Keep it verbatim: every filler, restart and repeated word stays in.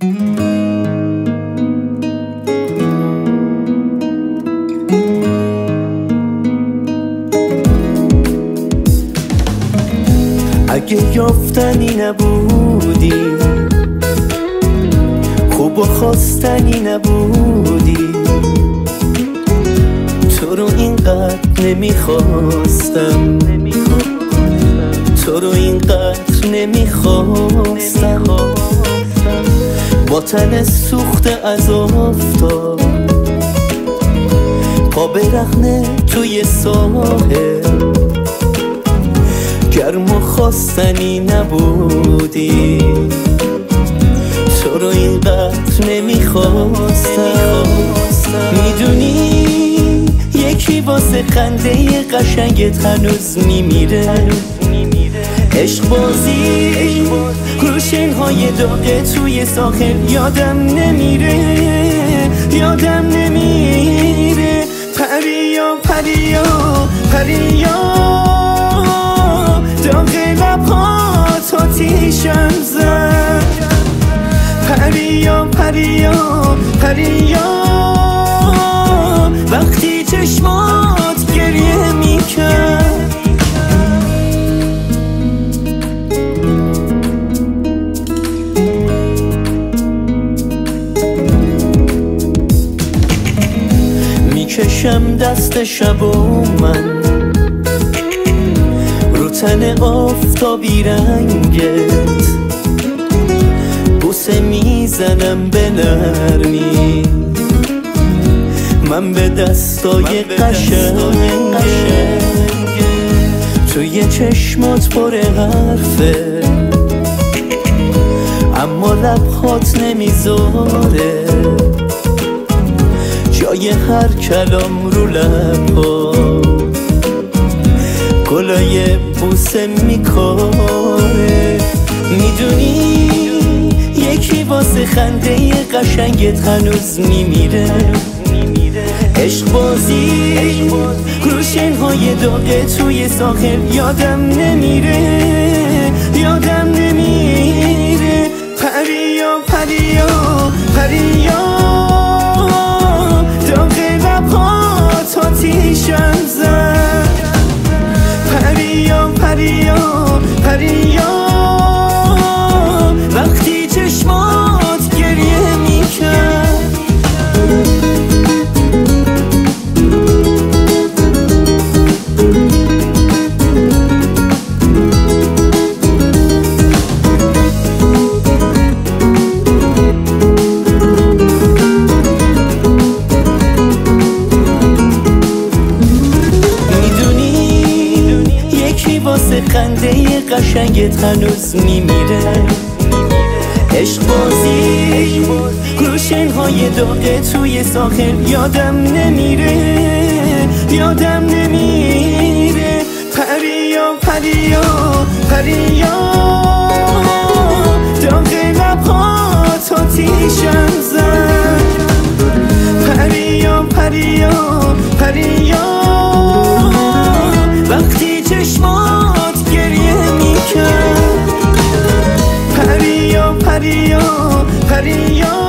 اگه یافتنی نبودی، خوب و خواستنی نبودی، تو رو اینقدر نمیخواستم، تو رو اینقدر نمیخواستم. با تن سوخته از آفتاب، پا برهنه توی ساحل، گرم و خواستنی نبودی، تو رو اینقدر نمیخواستم. میدونی یکی واسه خنده قشنگت هنوز میمیره، عشق بازی روشنهای داغ توی ساحل یادم نمیره، یادم نمیره. پریا پریا پریا داغ لبهات آتیشم زد، پریا پریا پریا وقتی چشمات گریه میکرد. میکشم دست شب و من رو تن آفتابی رنگت، بوسه میزنم به نرمی، من به دستای قشنگت، توی چشمات پر حرفه اما لبهات نمیذاره جای هر کلام رو لبها، گلای بوسه میکاره. میدونی یکی واسه خنده قشنگت هنوز میمیره، عشق بازی روشنهای داغ توی ساحل یادم نمیره، یادم نمیره. پریا پریا پریا داغ لبهات آتیشم زد، پریا پریا پریا وقتی چشمات گریه میکرد. واسه خنده قشنگت هنوز میمیره، عشق بازی روشنهای داغ توی ساحل یادم نمیره، یادم نمیره. پریا پریا پریا داغ لبهات آتیشم زد، پریا پریا پریا وقتی چشمات گریه میکرد، پریا پریا پریا